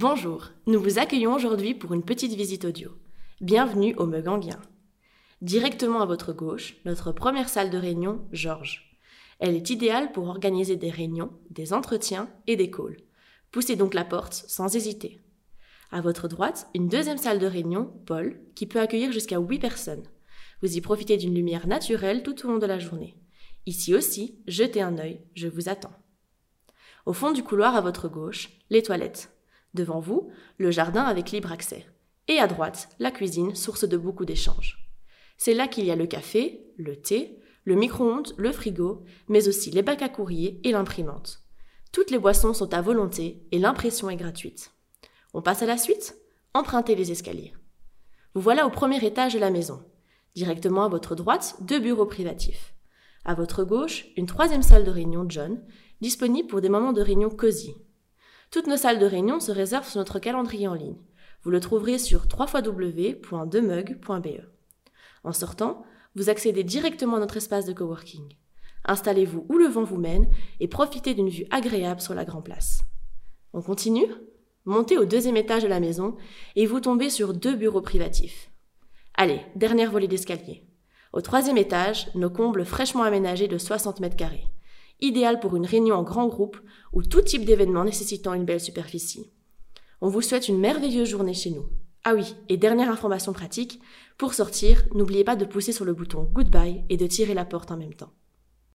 Bonjour, nous vous accueillons aujourd'hui pour une petite visite audio. Bienvenue au Mug Anguien. Directement à votre gauche, notre première salle de réunion, Georges. Elle est idéale pour organiser des réunions, des entretiens et des calls. Poussez donc la porte sans hésiter. À votre droite, une deuxième salle de réunion, Paul, qui peut accueillir jusqu'à 8 personnes. Vous y profitez d'une lumière naturelle tout au long de la journée. Ici aussi, jetez un œil, je vous attends. Au fond du couloir à votre gauche, les toilettes. Devant vous, le jardin avec libre accès. Et à droite, la cuisine, source de beaucoup d'échanges. C'est là qu'il y a le café, le thé, le micro-ondes, le frigo, mais aussi les bacs à courrier et l'imprimante. Toutes les boissons sont à volonté et l'impression est gratuite. On passe à la suite ? Empruntez les escaliers. Vous voilà au premier étage de la maison. Directement à votre droite, 2 bureaux privatifs. À votre gauche, une troisième salle de réunion John, disponible pour des moments de réunion cosy. Toutes nos salles de réunion se réservent sur notre calendrier en ligne. Vous le trouverez sur www.demug.be. En sortant, vous accédez directement à notre espace de coworking. Installez-vous où le vent vous mène et profitez d'une vue agréable sur la Grand Place. On continue ? Montez au 2e étage de la maison et vous tombez sur 2 bureaux privatifs. Allez, dernière volée d'escalier. Au 3e étage, nos combles fraîchement aménagés de 60 mètres carrés. Idéal pour une réunion en grand groupe ou tout type d'événement nécessitant une belle superficie. On vous souhaite une merveilleuse journée chez nous. Ah oui, et dernière information pratique, pour sortir, n'oubliez pas de pousser sur le bouton Goodbye et de tirer la porte en même temps.